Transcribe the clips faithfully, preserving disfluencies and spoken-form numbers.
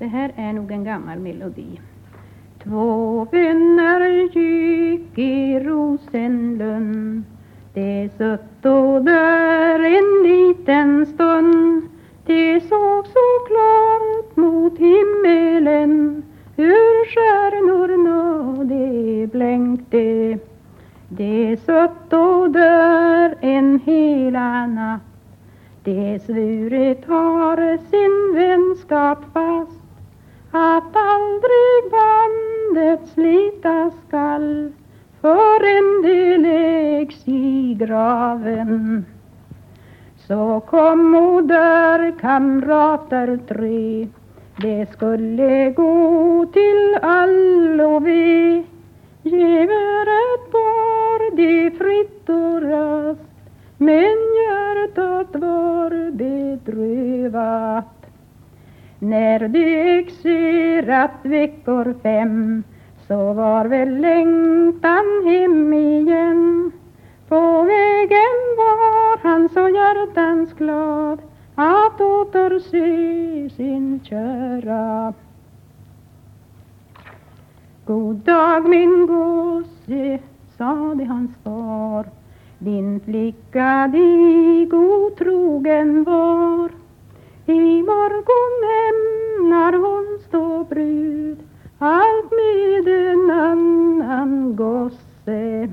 Det här är nog en gammal melodi. Två vänner gick i Rosenlund. De satt där en liten stund. De såg så klart mot himmelen, hur stjärnorna de blänkte. De satt där en hela natt. De svurit har sin vänskap fast, att aldrig bandet slita skall, förrän de läggs i graven. Så kom och där kamrater tre, de skulle gå till allo ve. Geväret bar de fritt och rast, men hjärtat var bedrövat. När de exerat veckor fem, så var väl längtan hem igen. På vägen var han så hjärtans glad, att återse sin kära. God dag min gosse, sade hans far, din flicka dig godtrogen var. I morgon ämnar hon stå brud, allt med en annan gosse.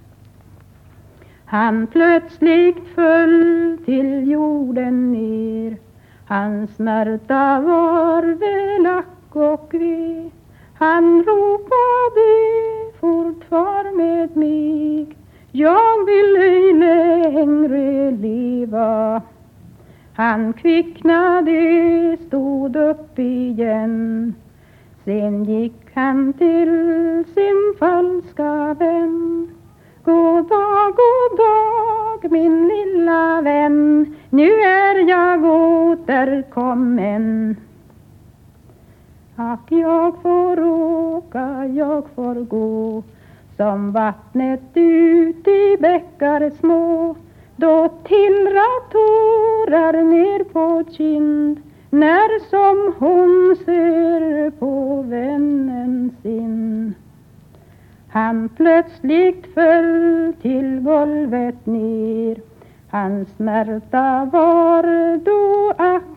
Han plötsligt föll till jorden ner, hans smärta var väl ack och ve. Han ropade fortfar med mig, jag vill ej längre leva. Han kvicknade, stod upp igen. Sen gick han till sin falska vän. God dag, god dag min lilla vän, nu är jag återkommen. Ack, jag får åka, jag får gå, som vattnet ut i bäckar små. Då tillrar tårar ner på kind, när som hon ser på vännen sin. Han plötsligt föll till golvet ner, hans smärta var då ack